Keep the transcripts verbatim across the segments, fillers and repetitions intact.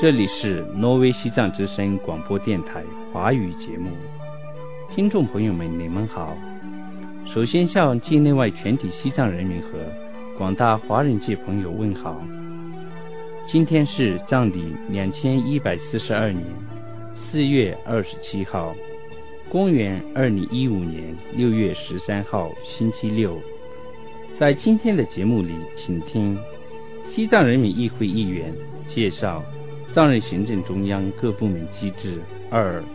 这里是挪威西藏之声广播电台华语节目，听众朋友们，你们好。首先向境内外全体西藏人民和广大华人界朋友问好。今天是藏历两千一百四十二年四月二十七号，公元二零一五年六月十三号，星期六。在今天的节目里，请听西藏人民议会议员介绍藏人行政中央各部门机制二。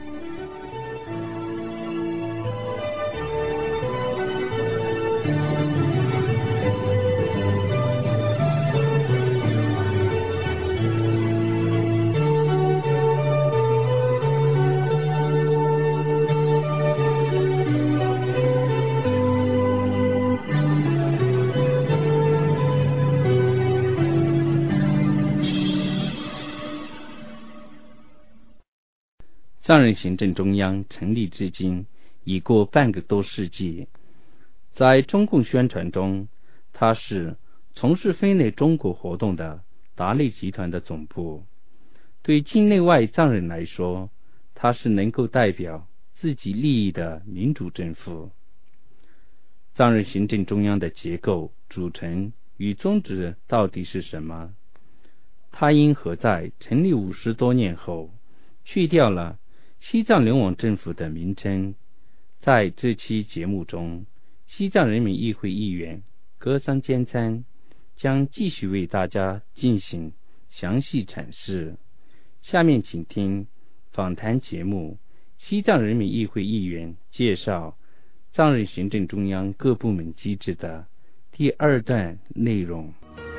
藏人行政中央成立至今已过半个多世纪，在中共宣传中，它是从事分类中国活动的达赖集团的总部。对境内外藏人来说，它是能够代表自己利益的民主政府。藏人行政中央的结构、组成与宗旨到底是什么？它因何在成立五十多年后去掉了西藏流亡政府的名称？在这期节目中，西藏人民议会议员格桑坚参将继续为大家进行详细阐释。下面请听访谈节目，西藏人民议会议员介绍藏人行政中央各部门机制的第二段内容。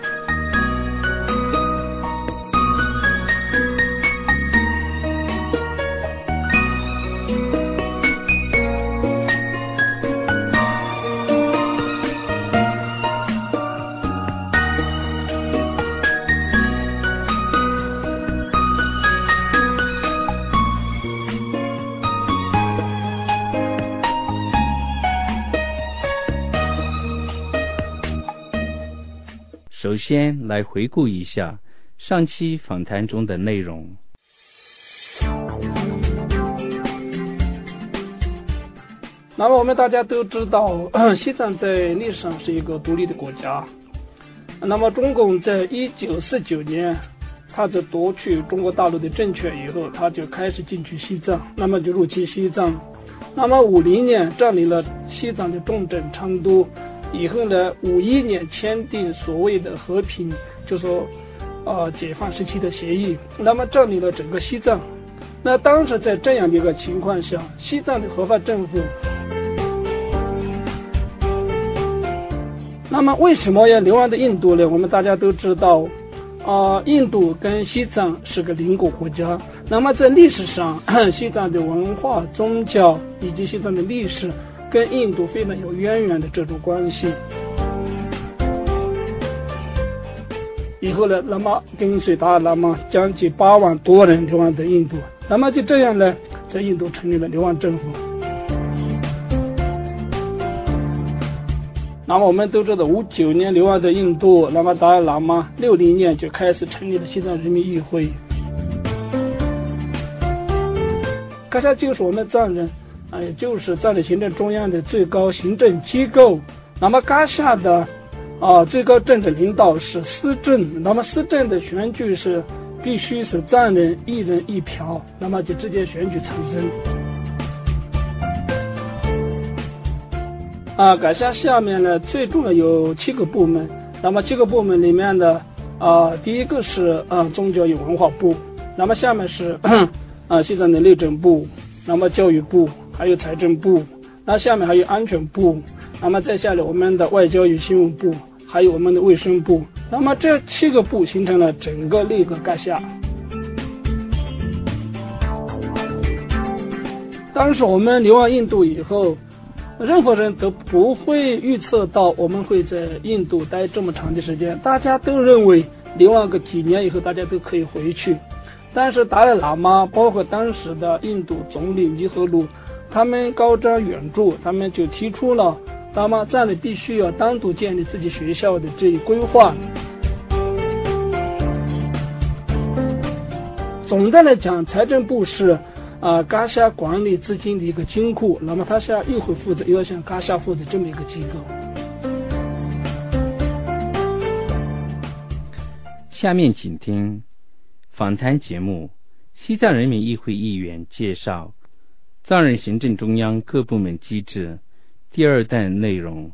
首先来回顾一下上期访谈中的内容。 那么我们大家都知道，西藏在历史上是一个独立的国家。那么中共在一九四九年他在夺取中国大陆的政权以后，他就开始进去西藏，那么就入侵西藏。那么五零年占领了西藏的重镇昌都以后呢，五一年签订所谓的和平，就说呃解放时期的协议，那么占领了整个西藏。那当时在这样的一个情况下，西藏的合法政府，那么为什么要流亡到印度呢？我们大家都知道，啊、呃，印度跟西藏是个邻国国家。那么在历史上，西藏的文化、宗教以及西藏的历史跟印度非常有渊源的这种关系。以后呢，那么跟随达赖喇嘛将近八万多人流亡到印度，那么就这样呢，在印度成立了流亡政府。那么我们都知道，五九年流亡到印度，那么达赖喇嘛六零年就开始成立了西藏人民议会。喀夏就是我们藏人。哎，就是藏人行政中央的最高行政机构。那么喀夏的啊最高政治领导是司政，那么司政的选举是必须是藏人一人一票，那么就直接选举产生。啊，喀夏下面呢最重要有七个部门，那么七个部门里面的啊第一个是啊宗教与文化部，那么下面是啊西藏的内政部，那么教育部。还有财政部，那下面还有安全部，那么再下来我们的外交与新闻部，还有我们的卫生部，那么这七个部形成了整个内阁喀夏。当时我们流亡印度以后，任何人都不会预测到我们会在印度待这么长的时间，大家都认为流亡个几年以后大家都可以回去。但是达赖喇嘛包括当时的印度总理尼赫鲁，他们高瞻远瞩，他们就提出了那么藏人必须要单独建立自己学校的这一规划。 总的来讲，财政部是啊嘎夏管理资金的一个金库，那么它是要又会负责又要向嘎夏负责这么一个机构。 下面请听访谈节目西藏人民议会议员介绍藏人行政中央各部门机制第二弹内容。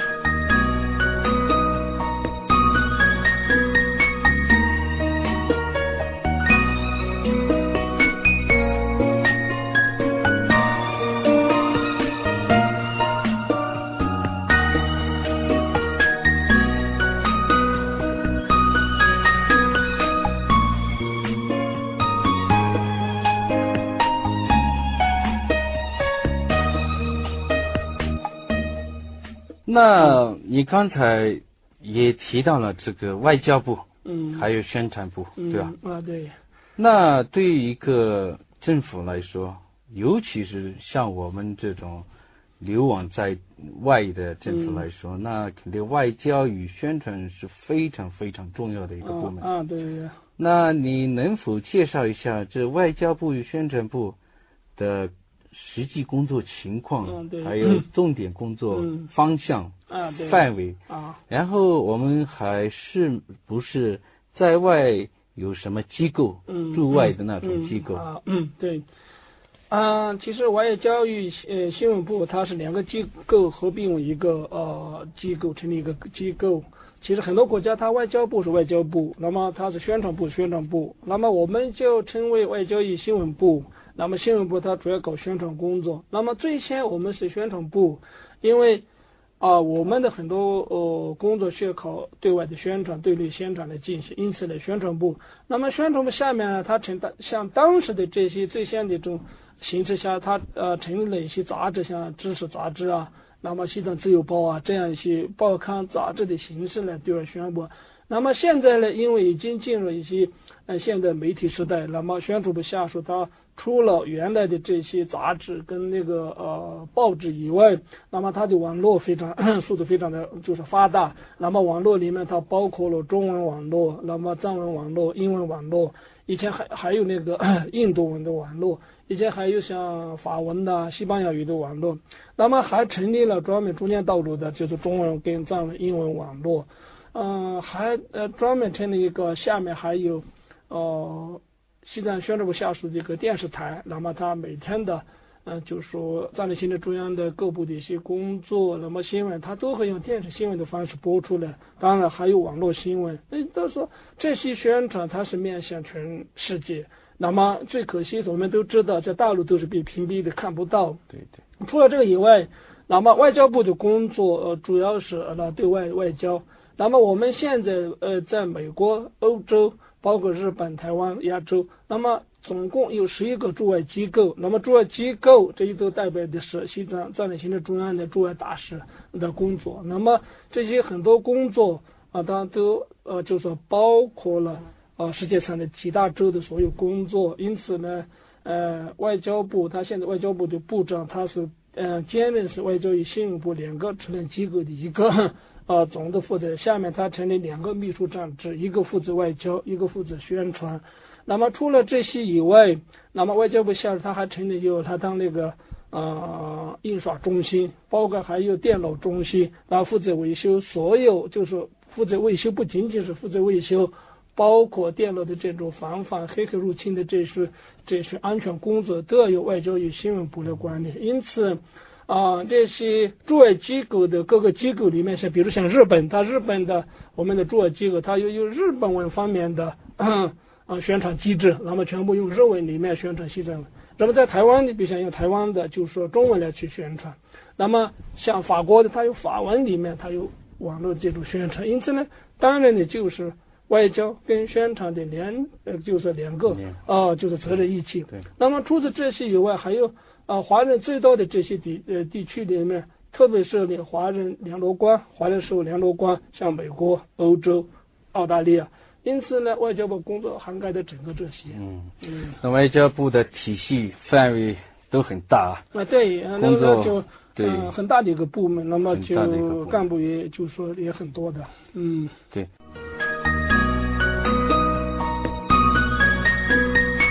那你刚才也提到了这个外交部， 嗯， 还有宣传部， 嗯、 对吧？ 啊，对。 那对于一个政府来说，尤其是像我们这种流亡在外的政府来说，嗯、那肯定外交与宣传是非常非常重要的一个部门。 啊，啊对对。 那你能否介绍一下这外交部与宣传部的实际工作情况， 嗯、对， 还有重点工作方向、 嗯、啊对范围啊， 然后我们还是不是在外有什么机构、 嗯、 驻外的那种机构？ 嗯、啊，嗯，对。啊，其实外交与呃新闻部它是两个机构合并为一个呃机构，成立一个机构。其实很多国家它外交部是外交部，那么它是宣传部宣传部，那么我们就称为外交与新闻部。那么新闻部它主要搞宣传工作，那么最先我们是宣传部，因为啊、呃、我们的很多呃工作需要靠对外的宣传、对内宣传来进行，因此呢宣传部。那么宣传部下面呢，它承担像当时的这些最先的这种形式下，它呃成立了一些杂志，像知识杂志啊，那么西藏自由报啊这样一些报刊杂志的形式来对外宣布。那么现在呢，因为已经进入一些呃现代媒体时代，那么宣传部下属它除了原来的这些杂志跟那个呃报纸以外，那么它的网络非常速度非常的就是发达。那么网络里面它包括了中文网络，那么藏文网络、英文网络，以前还还有那个印度文的网络，以前还有像法文的、西班牙语的网络。那么还成立了专门中间道路的，就是中文跟藏文、英文网络。嗯、呃，还呃专门成立一个，下面还有呃。西藏宣传部下属的一个电视台，那么它每天的，嗯、呃，就是说藏人行政中央的各部的一些工作，那么新闻它都会用电视新闻的方式播出来，当然还有网络新闻。那都说这些宣传它是面向全世界，那么最可惜我们都知道，在大陆都是被屏蔽的，看不到。 对对。 除了这个以外，那么外交部的工作呃主要是呃对外外交。那么我们现在呃在美国、欧洲，包括日本、台湾、亚洲，那么总共有十一个驻外机构。那么驻外机构这一都代表的是西藏藏人行政中央的驻外大使的工作。那么这些很多工作啊，它都呃就是包括了呃世界上的几大洲的所有工作。因此呢，呃外交部它现在外交部的部长他是呃兼任是外交与新闻部两个职能机构的一个。呃，总的负责，下面他成立两个秘书长制，一个负责外交，一个负责宣传。那么除了这些以外，那么外交部下属他还成立有他当那个呃印刷中心，包括还有电脑中心，然后负责维修所有，就是负责维修，不仅仅是负责维修，包括电脑的这种防范黑客入侵的这些这些安全工作都要由外交与新闻部来管理。因此。啊、呃，这些驻外机构的各个机构里面，像比如像日本，它日本的我们的驻外机构，它有有日本文方面的啊、呃、宣传机制，那么全部用日文里面宣传西藏文。那么在台湾呢，比如像用台湾的，就是说中文来去宣传。那么像法国的，它有法文里面，它有网络这种宣传。因此呢，当然呢，就是外交跟宣传的两呃，就是两个啊、呃，就是责任一起。那么除此这些以外，还有。啊，华人最多的这些地呃地区里面，特别是那华人联络官、华人事务联络官，像美国、欧洲、澳大利亚，因此呢，外交部工作涵盖的整个这些。 嗯嗯，那外交部的体系范围都很大。 啊，对，那么就对、 呃、很大的一个部门，那么就干部也就说也很多的。嗯， 对。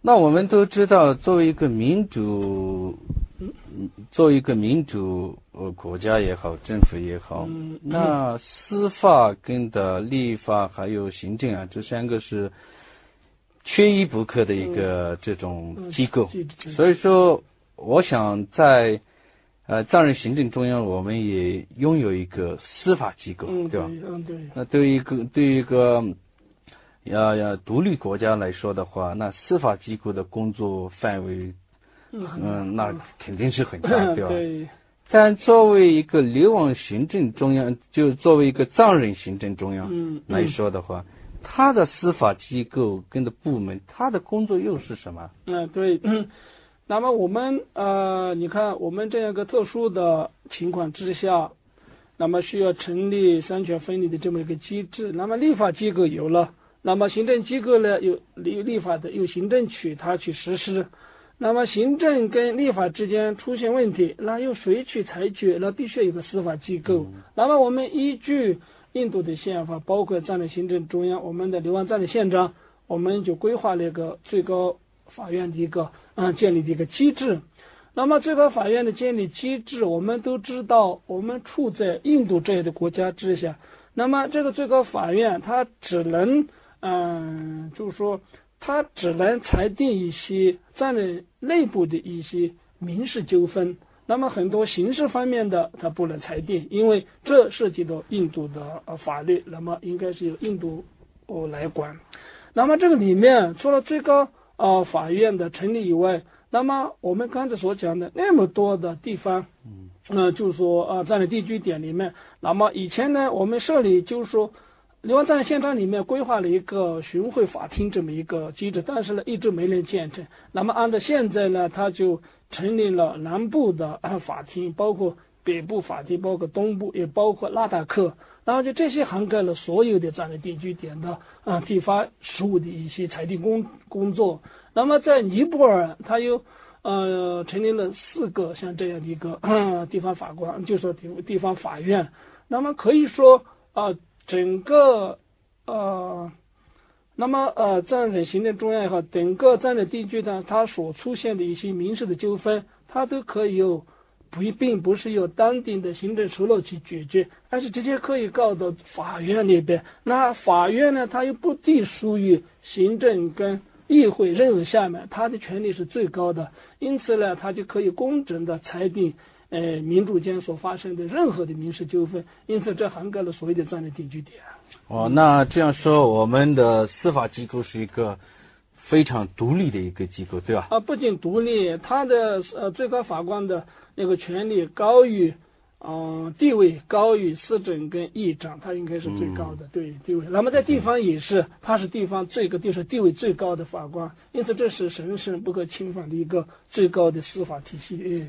那我们都知道，作为一个民主，作为一个民主呃国家也好，政府也好， 嗯、 那司法跟的立法还有行政啊，这三个是缺一不可的一个这种机构。 嗯嗯、 所以说，我想在呃藏人行政中央，我们也拥有一个司法机构， 嗯、 对吧？ 嗯，对。 那对于一个对于一个要要独立国家来说的话，那司法机构的工作范围， 嗯， 嗯，那肯定是很大，对吧？ 对。 但作为一个流亡行政中央，就作为一个藏人行政中央嗯来说的话，他的司法机构跟的部门，他的工作又是什么？ 嗯，对。嗯，那么我们呃，你看我们这样一个特殊的情况之下，那么需要成立三权分立的这么一个机制。那么立法机构有了。那么行政机构呢，有立立法的，由行政区它去实施。那么行政跟立法之间出现问题，那由谁去裁决？那必须有个司法机构。嗯、那么我们依据印度的宪法，包括藏人行政中央，我们的流亡藏人宪章，我们就规划了一个最高法院的一个嗯建立的一个机制。那么最高法院的建立机制，我们都知道，我们处在印度这样的国家之下，那么这个最高法院它只能嗯，就是说，他只能裁定一些藏人内部的一些民事纠纷，那么很多刑事方面的他不能裁定，因为这涉及到印度的呃法律，那么应该是由印度哦来管。那么这个里面除了最高呃法院的成立以外，那么我们刚才所讲的那么多的地方，嗯，呃，就是说呃藏人定居点里面，那么以前呢，我们设立就是说。流亡藏人宪章里面规划了一个巡回法庭这么一个机制，但是呢一直没能建成。那么按照现在呢，他就成立了南部的法庭，包括北部法庭，包括东部，也包括拉达克，然后就这些涵盖了所有的藏人定居点的啊地方事务的一些裁定工工作。那么在尼泊尔，他又呃成立了四个像这样的一个、呃、地方法官，就是说地地方法院。那么可以说啊。呃整个呃，那么呃，藏人行政中央也好，整个藏人地区呢，它所出现的一些民事的纠纷，它都可以由不并不是由当地的行政首脑去解决，而是直接可以告到法院那边。那法院呢，它又不隶属于行政跟议会任何下面，它的权力是最高的，因此呢，它就可以公正的裁定。呃，民主间所发生的任何的民事纠纷，因此这涵盖了所谓的藏人定居点。 哦，那这样说，我们的司法机构是一个非常独立的一个机构，对吧？ 啊，不仅独立，他的呃最高法官的那个权力高于，嗯、呃，地位高于司政跟议长，他应该是最高的，嗯、对地位。那么在地方也是，他是地方最个就是地位最高的法官，因此这是神圣不可侵犯的一个最高的司法体系。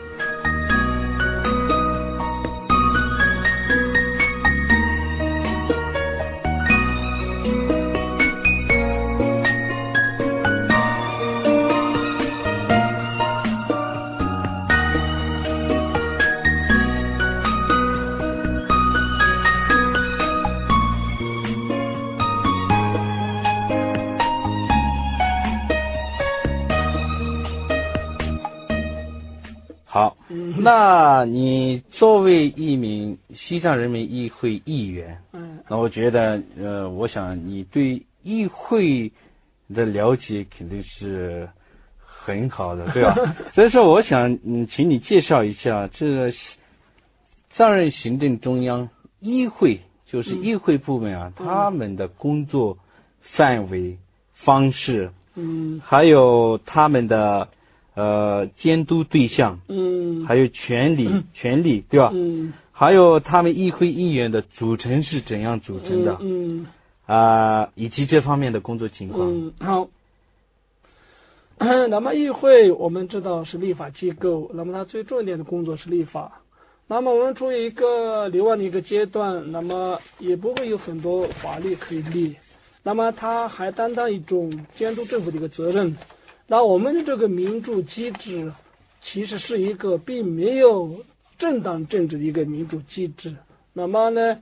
好，那你作为一名西藏人民议会议员，嗯，那我觉得，呃，我想你对议会的了解肯定是很好的，对吧？所以说，我想，嗯，请你介绍一下这藏人行政中央议会，就是议会部门啊，嗯、他们的工作范围、方式，嗯，还有他们的。呃，监督对象，嗯，还有权利，嗯、权利，对吧？嗯，还有他们议会议员的组成是怎样组成的？嗯，啊、呃，以及这方面的工作情况。 嗯，好。那么议会我们知道是立法机构，那么它最重点的工作是立法。那么我们处于一个流亡的一个阶段，那么也不会有很多法律可以立，那么它还担当一种监督政府的一个责任。那我们的这个民主机制其实是一个并没有正当政治的一个民主机制。那么呢，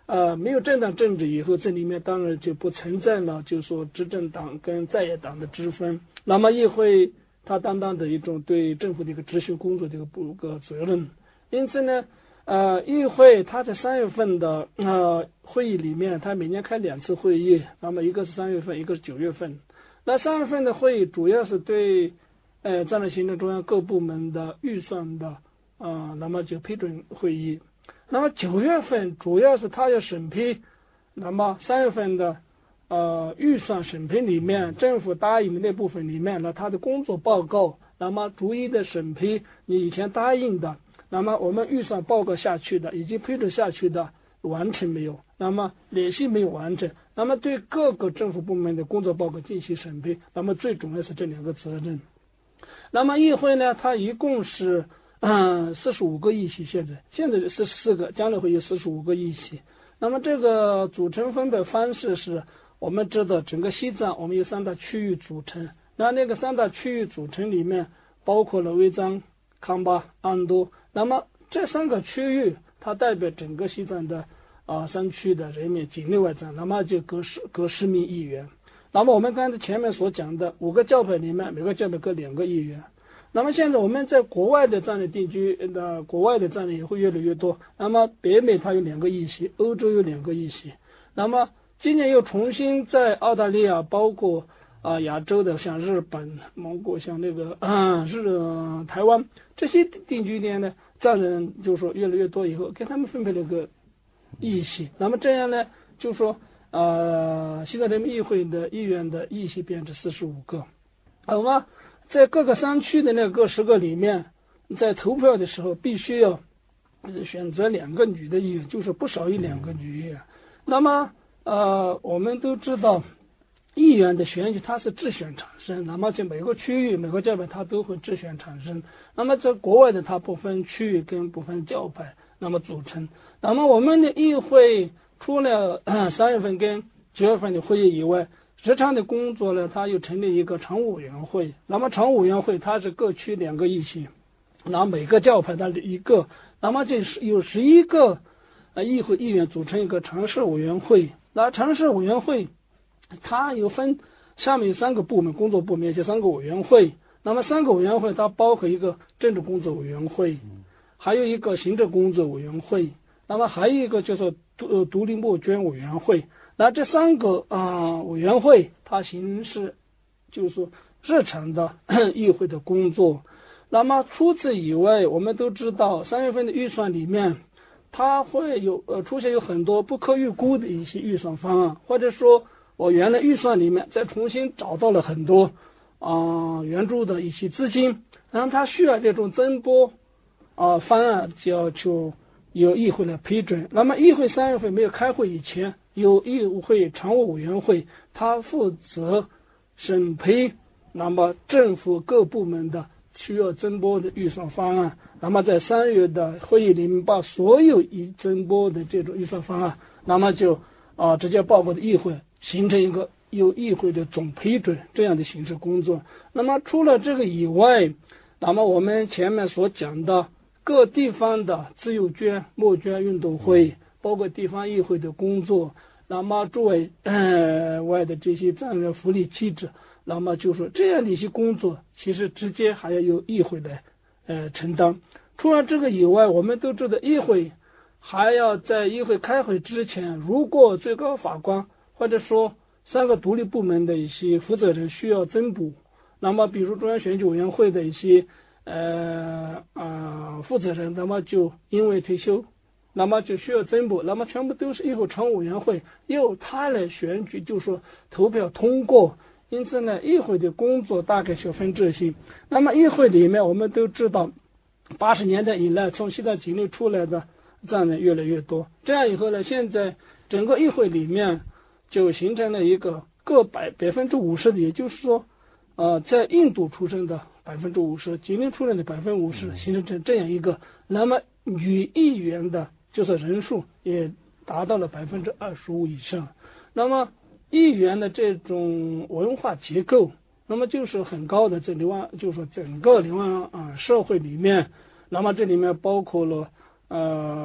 呃没有政党政治以后，这里面当然就不存在了，就是说执政党跟在野党的之分。那么议会它担当的一种对政府的一个执行工作的一个不个责任，因此呢，呃，议会它在三月份的呃会议里面，它每年开两次会议，那么一个是三月份，一个是九月份。那三月份的会议主要是对呃战略行政中央各部门的预算的啊、呃，那么就批准会议。那么九月份主要是它要审批，那么三月份的呃预算审批里面，政府答应的那部分里面呢，它的工作报告，那么逐一的审批你以前答应的，那么我们预算报告下去的，已经批准下去的完成没有？那么哪些没有完成？那么对各个政府部门的工作报告进行审批，那么最重要是这两个责任。那么议会呢，它一共是嗯四十五个议席，现在现在是四十四个，将来会有四十五个议席。那么这个组成分配方式是，我们知道整个西藏我们有三大区域组成，那那个三大区域组成里面包括了威藏、康巴、安多，那么这三个区域它代表整个西藏的啊山区的人民境内外藏，那么就各十各十名议员。那么我们刚才前面所讲的五个教派里面，每个教派各两个议员。那么现在我们在国外的战略定居的国外的战略也会越来越多。那么北美它有两个议席，欧洲有两个议席。那么今年又重新在澳大利亚，包括啊、呃、亚洲的像日本、蒙古，像那个啊日、呃、台湾这些定居点呢，藏人就是说越来越多以后，给他们分配了个议席。那么这样呢，就是说呃西藏人民议会的议员的议席变成四十五个，好吗？在各个山区的那各十个里面，在投票的时候必须要选择两个女的议员，就是不少于两个女议员。那么呃，我们都知道，议员的选举它是自选产生，那么在每个区域、每个教派它都会自选产生。那么在国外的它不分区域跟不分教派，那么组成。那么我们的议会除了三月份跟九月份的会议以外，日常的工作呢，它又成立一个常务委员会。那么常务委员会它是各区两个议席，那每个教派它一个，那么这是有十一个呃议会议员组成一个常事委员会。那常事委员会它有分下面有三个部门，工作部门这三个委员会。那么三个委员会它包括一个政治工作委员会，还有一个行政工作委员会，那么还有一个就是独独立募捐委员会。那这三个啊、呃、委员会它行使就是说日常的议会的工作。那么除此以外，我们都知道三月份的预算里面它会有呃出现有很多不可预估的一些预算方案，或者说我原来预算里面再重新找到了很多啊、呃、援助的一些资金，然后它需要这种增拨啊、呃、方案，就要求由议会来批准。那么议会三月份没有开会以前，由议会常务委员会它负责审批那么政府各部门的需要增拨的预算方案，那么在三月的会议里面把所有已增拨的这种预算方案，那么就啊、呃、直接报告的议会，形成一个由议会的总批准这样的形式工作。那么除了这个以外，那么我们前面所讲的各地方的自由捐、募捐运动会，包括地方议会的工作，那么诸位呃外的这些战略福利机制，那么就说这样的一些工作，其实直接还要由议会来呃承担。除了这个以外，我们都知道议会还要在议会开会之前，如果最高法官或者说三个独立部门的一些负责人需要增补，那么比如中央选举委员会的一些呃呃负责人，那么就因为退休，那么就需要增补，那么全部都是议会常务委员会由他来选举，就说投票通过。因此呢，议会的工作大概是分这些。那么议会里面我们都知道，八十年代以来从西藏境内出来的藏人越来越多，这样以后呢，现在整个议会里面就形成了一个各百百分之五十的，也就是说呃在印度出生的百分之五十，境内出生的百分之五十，形成这样一个，那么女议员的就是人数也达到了百分之二十五以上。那么议员的这种文化结构，那么就是很高的，这流亡就是说整个流亡啊社会里面，那么这里面包括了呃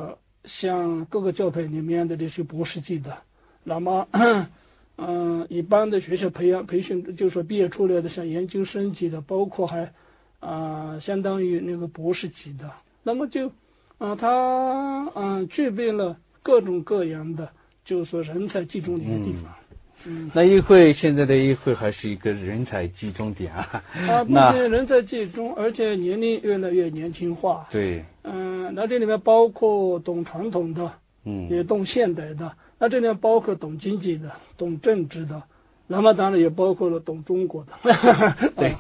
像各个教派里面的这些博士级的，那么嗯、呃、一般的学校培养培训，就是说毕业出来的像研究生级的，包括还啊、呃、相当于那个博士级的，那么就啊、呃、他嗯、呃、具备了各种各样的就是说人才集中的一个地方。嗯嗯，那议会现在的议会还是一个人才集中点啊。 啊，不仅人才集中，而且年龄越来越年轻化。 对。 嗯，那这里面包括懂传统的，嗯，也懂现代的。那这里面包括懂经济的，懂政治的，那么当然也包括了懂中国的。 对。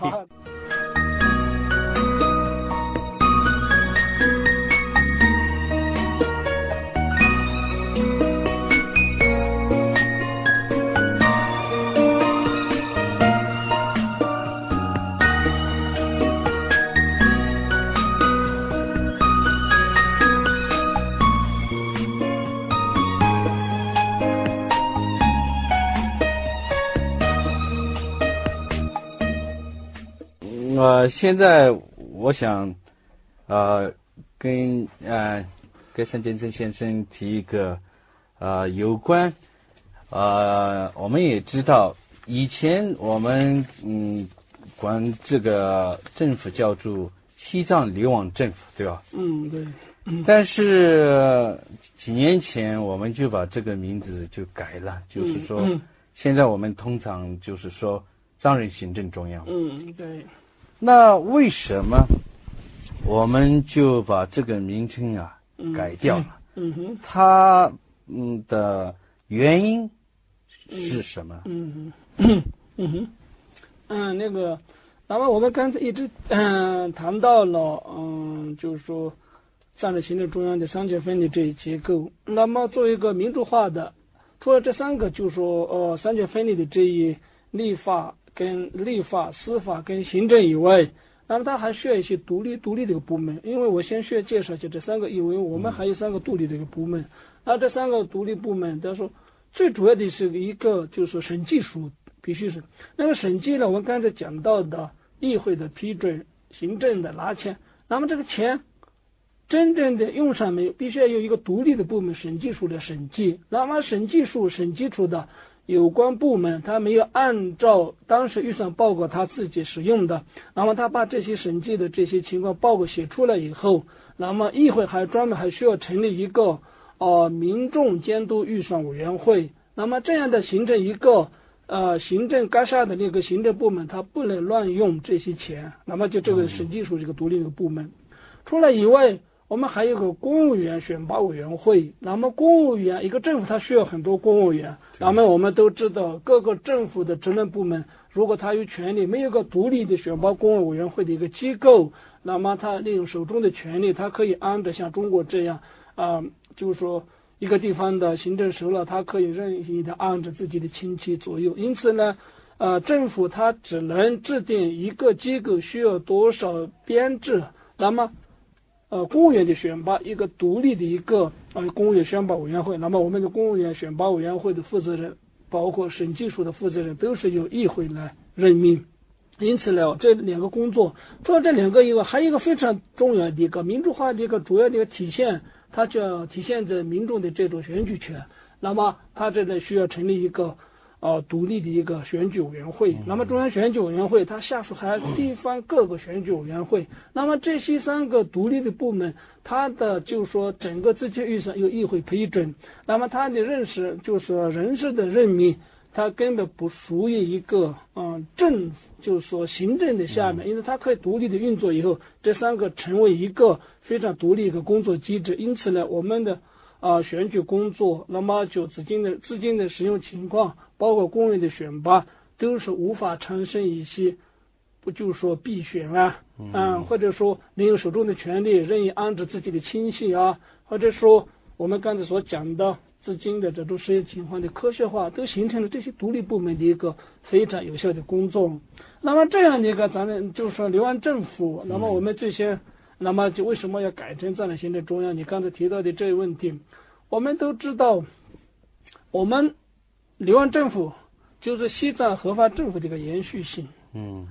呃，现在我想，呃，跟呃跟陈建生先生提一个呃有关，呃，我们也知道以前我们嗯管这个政府叫做西藏流亡政府，对吧？ 嗯，对。嗯、 但是几年前我们就把这个名字就改了，就是说、嗯嗯、现在我们通常就是说藏人行政中央。 嗯，对。 那为什么我们就把这个名称啊、嗯、改掉了？ 嗯哼， 它嗯的原因是什么？ 嗯哼，嗯哼，嗯，那个，那么我们刚才一直嗯谈到了，嗯，就是说藏人行政中央的三权分立这一结构。那么作为一个民主化的，除了这三个，就是说呃三权分立的这一立法。跟立法、司法跟行政以外，那么它还需要一些独立独立的一个部门。因为我先需要介绍一下这三个，因为我们还有三个独立的一个部门。那这三个独立部门，他说最主要的是一个就是说审计署必须是。那么审计呢，我们刚才讲到的议会的批准、行政的拿钱，那么这个钱真正的用上没有，必须要有一个独立的部门审计署的审计。那么审计署审计处的有关部门，他没有按照当时预算报告他自己使用的，那么他把这些审计的这些情况报告写出来以后，那么议会还专门还需要成立一个呃民众监督预算委员会，那么这样的形成一个呃行政该下的那个行政部门，他不能乱用这些钱，那么就这个审计署这个独立的部门。除了以外，我们还有个公务员选拔委员会。那么公务员，一个政府它需要很多公务员，那么我们都知道各个政府的职能部门，如果他有权利，没有个独立的选拔公务委员会的一个机构，那么他利用手中的权利，他可以按照像中国这样啊、呃，就是说一个地方的行政首脑，他可以任意的按照自己的亲戚左右。因此呢呃，政府它只能制定一个机构需要多少编制，那么呃，公务员的选拔一个独立的一个呃公务员选拔委员会，那么我们的公务员选拔委员会的负责人，包括审计署的负责人，都是由议会来任命。因此呢，这两个工作，除了这两个以外，还有一个非常重要的一个民主化的一个主要的一个体现，它就要体现在民众的这种选举权。那么，它这里需要成立一个呃独立的一个选举委员会。那么中央选举委员会它下属还有地方各个选举委员会。那么这些三个独立的部门，它的就是说整个资金预算由议会批准。那么它的认识就是说人事的任命，它根本不属于一个嗯政府，就是说行政的下面，因为它可以独立的运作以后，这三个成为一个非常独立一个工作机制。因此呢，我们的啊、呃、选举工作，那么就资金的资金的使用情况，包括公务员的选拔，都是无法产生一些不就是说避选啊，嗯、呃，或者说利用手中的权力任意安置自己的亲戚啊，或者说我们刚才所讲的资金的这种实验情况的科学化，都形成了这些独立部门的一个非常有效的工作。那么这样的一个咱们就是说流亡政府，那么我们这些，那么就为什么要改成藏人行政中央？你刚才提到的这个问题，我们都知道，我们流亡政府就是西藏合法政府的一个延续性。 嗯。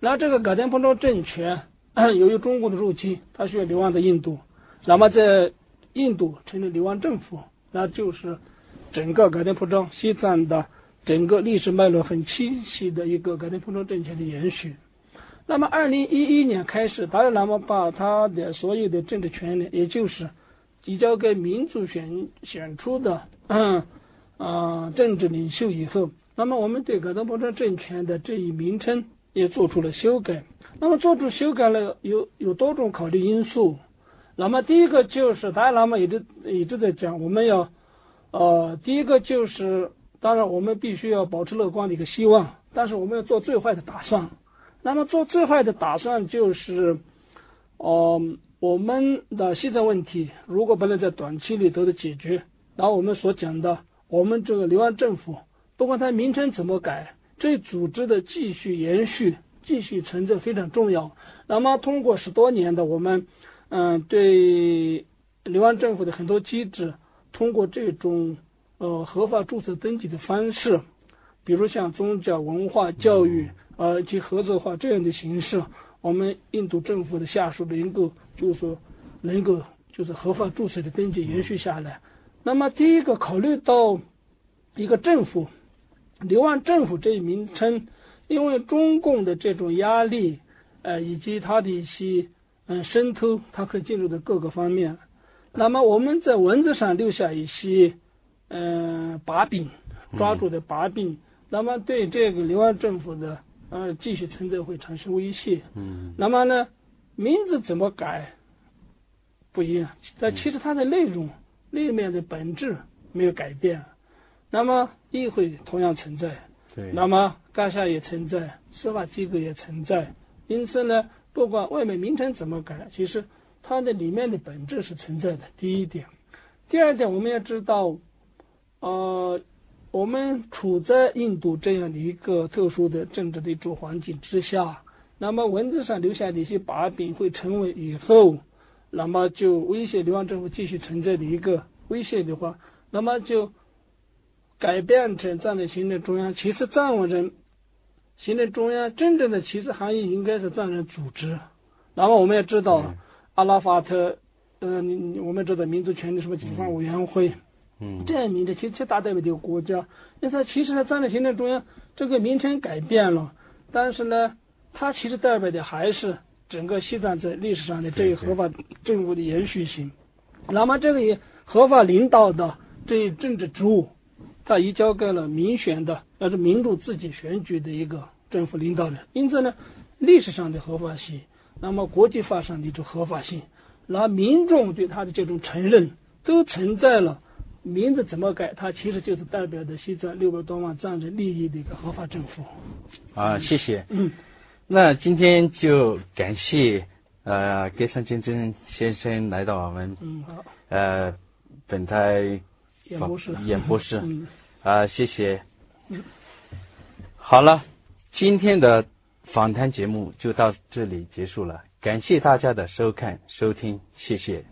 那这个噶当彭州政权由于中国的入侵，他需要流亡到印度，那么在印度成立流亡政府，那就是整个噶当彭州西藏的整个历史脉络很清晰的一个噶当彭州政权的延续。那么二零一一年开始，达赖喇嘛把他的所有的政治权利，也就是移交给民主选选出的嗯呃政治领袖以后，那么我们对噶当彭州政权的这一名称也做出了修改。那么做出修改了有有多种考虑因素。那么第一个就是达赖喇嘛一直一直在讲，我们要呃第一个就是当然我们必须要保持乐观的一个希望，但是我们要做最坏的打算。那么做最坏的打算就是呃我们的西藏问题如果不能在短期里得到解决，然后我们所讲的我们这个流亡政府不管它名称怎么改，这组织的继续延续继续存在非常重要。那么通过十多年的我们嗯、呃、对流亡政府的很多机制，通过这种呃合法注册登记的方式，比如像宗教文化教育呃及合作化这样的形式，我们印度政府的下属能够就是说能够就是合法注册的登记延续下来。那么第一个考虑到一个政府流亡政府这一名称，因为中共的这种压力呃以及它的一些嗯渗透，它可以进入的各个方面，那么我们在文字上留下一些嗯、呃、把柄，抓住的把柄、嗯、那么对这个流亡政府的呃继续存在会产生威胁。嗯，那么呢名字怎么改不一样，但其实它的内容、嗯、里面的本质没有改变。那么议会同样存在，对，那么该下也存在，司法机构也存在，因此呢不管外面名称怎么改，其实它的里面的本质是存在的，第一点。第二点，我们要知道呃我们处在印度这样的一个特殊的政治的一种环境之下，那么文字上留下的一些把柄会成为以后那么就威胁流亡政府继续存在的一个威胁的话，那么就改变成藏人行政中央。其实藏人行政中央真正的其实含义应该是藏人组织。那么我们也知道、嗯、阿拉法特呃，你我们知道民族权利什么解放委员会，嗯，这样名字其实其大代表这个国家，因此其实呢藏人行政中央这个名称改变了，但是呢它其实代表的还是整个西藏在历史上的这一合法政府的延续性。那么这个也合法领导的这一政治职务，它移交给了民选的，那是民主自己选举的一个政府领导人。因此呢，历史上的合法性，那么国际法上的一种合法性，那民众对他的这种承认，都存在了。名字怎么改，它其实就是代表的西藏六百多万藏人利益的一个合法政府。 啊，谢谢。 嗯， 那今天就感谢呃格山真真先生来到我们嗯好呃本台演播室演播室嗯啊，谢谢。 嗯， 好了，今天的访谈节目就到这里结束了，感谢大家的收看收听，谢谢。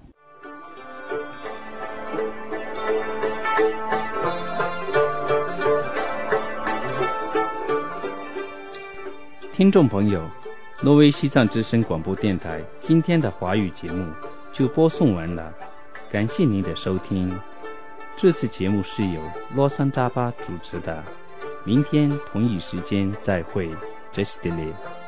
听众朋友，挪威西藏之声广播电台今天的华语节目就播送完了，感谢您的收听。这次节目是由洛桑扎巴主持的，明天同一时间再会，这是的列。